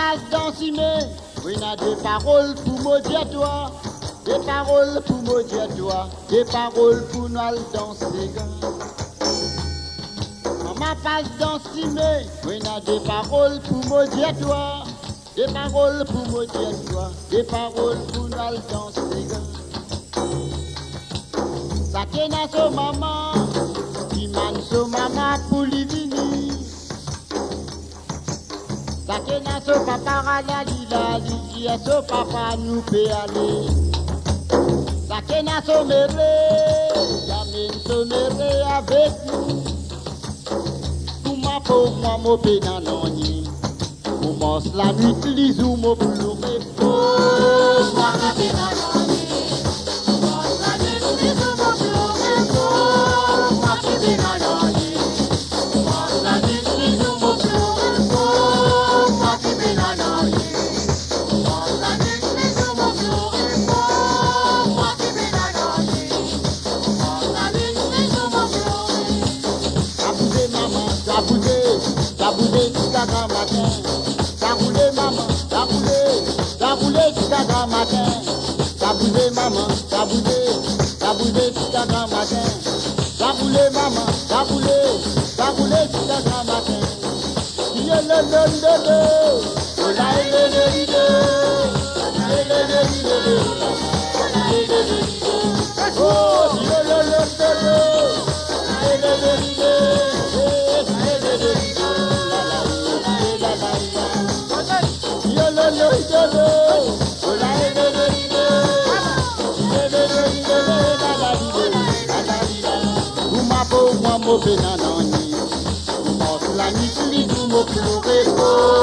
passe dans Simé, oui, n'a des paroles pour maudire toi, des paroles pour maudire toi, des paroles pour nous danser. Maman passe dans Simé, oui, n'a des paroles pour maudire toi, des paroles pour maudire toi, des paroles pour nous danser. Ça qu'est na so maman, qui man so maman pour lui venir. Ça qu'est na so papa rala qui est so papa nous peut aller. Ça qu'est na so mère, j'amène so mère avec nous. Pour ma pauvre moi mon pénanoni, pour mos la nuit lisou mon pleurer pauvre moi mon pénanoni. Ça roulait maman, ça roulait jusqu'à grand matin. Ça boudait maman, ça boudait jusqu'à grand matin. Ça roulait maman, ça roulait jusqu'à grand matin. Mo penanoni, mo la nuit, mo pleurer.